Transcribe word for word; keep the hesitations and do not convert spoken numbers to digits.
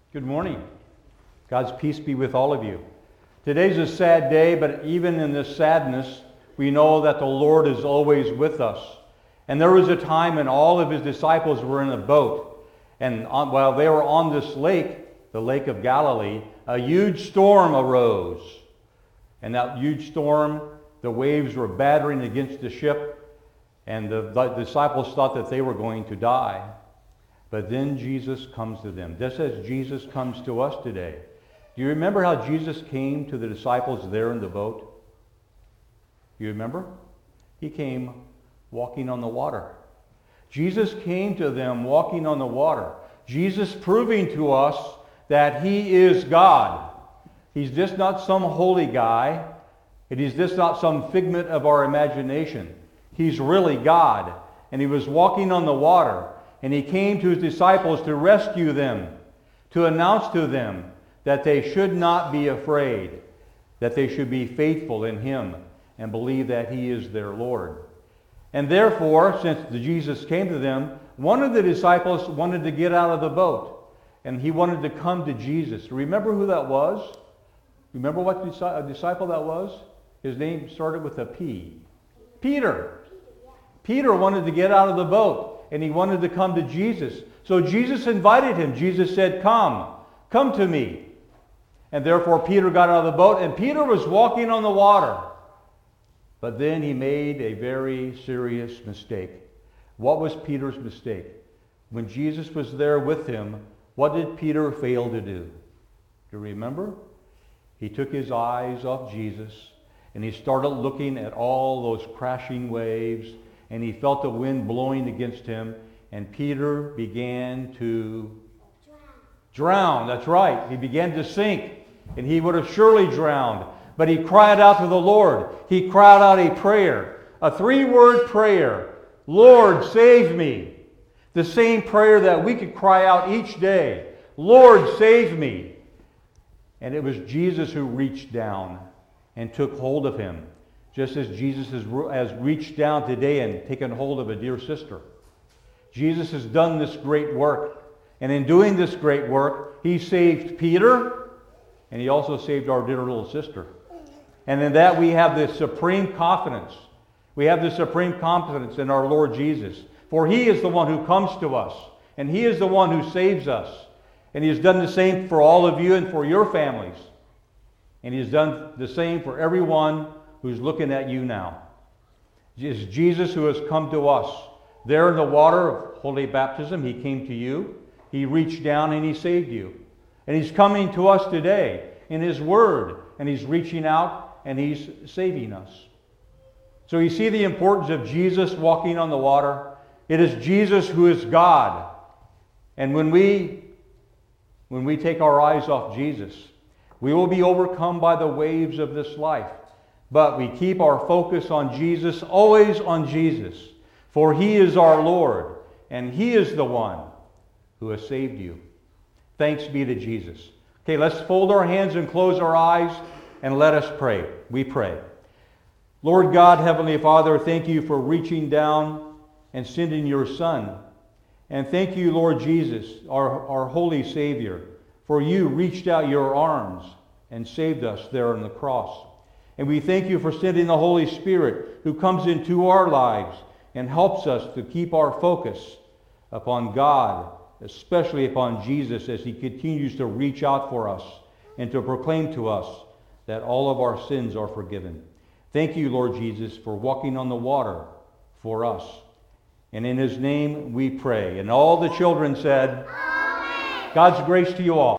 Good morning. God's peace be with all of you. Today's a sad day, but even in this sadness, we know that the Lord is always with us. And there was a time when all of his disciples were in a boat. And on, while they were on this lake, the Lake of Galilee, a huge storm arose. And that huge storm, the waves were battering against the ship, and the, the disciples thought that they were going to die. But then Jesus comes to them, just as Jesus comes to us today. Do you remember how Jesus came to the disciples there in the boat? You remember? He came walking on the water. Jesus came to them walking on the water. Jesus proving to us that he is God. He's just not some holy guy. It is just not some figment of our imagination. He's really God. And he was walking on the water. And he came to his disciples to rescue them, to announce to them that they should not be afraid, that they should be faithful in him and believe that he is their Lord. And therefore, since Jesus came to them, one of the disciples wanted to get out of the boat, and he wanted to come to Jesus. Remember who that was? Remember what disciple that was? His name started with a P. Peter. Peter wanted to get out of the boat. And he wanted to come to Jesus. So Jesus invited him. Jesus said, come, come to me. And therefore Peter got out of the boat, and Peter was walking on the water. But then he made a very serious mistake. What was Peter's mistake? When Jesus was there with him, what did Peter fail to do? Do you remember? He took his eyes off Jesus, and he started looking at all those crashing waves, and he felt the wind blowing against him, and Peter began to drown. That's right. He began to sink, and he would have surely drowned. But he cried out to the Lord. He cried out a prayer, a three-word prayer. Lord, save me. The same prayer that we could cry out each day. Lord, save me. And it was Jesus who reached down and took hold of him, just as Jesus has reached down today and taken hold of a dear sister. Jesus has done this great work. And in doing this great work, he saved Peter, and he also saved our dear little sister. And in that we have the supreme confidence. We have the supreme confidence in our Lord Jesus. For he is the one who comes to us, and he is the one who saves us. And he has done the same for all of you and for your families. And he has done the same for everyone who's looking at you now. It's Jesus who has come to us. There in the water of holy baptism, he came to you. He reached down and he saved you. And he's coming to us today in his word. And he's reaching out and he's saving us. So you see the importance of Jesus walking on the water. It is Jesus who is God. And when we, when we take our eyes off Jesus, we will be overcome by the waves of this life. But we keep our focus on Jesus, always on Jesus. For he is our Lord, and he is the one who has saved you. Thanks be to Jesus. Okay, let's fold our hands and close our eyes, and let us pray. We pray. Lord God, Heavenly Father, thank you for reaching down and sending your Son. And thank you, Lord Jesus, our, our holy Savior, for you reached out your arms and saved us there on the cross. And we thank you for sending the Holy Spirit who comes into our lives and helps us to keep our focus upon God, especially upon Jesus, as he continues to reach out for us and to proclaim to us that all of our sins are forgiven. Thank you, Lord Jesus, for walking on the water for us. And in his name we pray. And all the children said, Amen. God's grace to you all.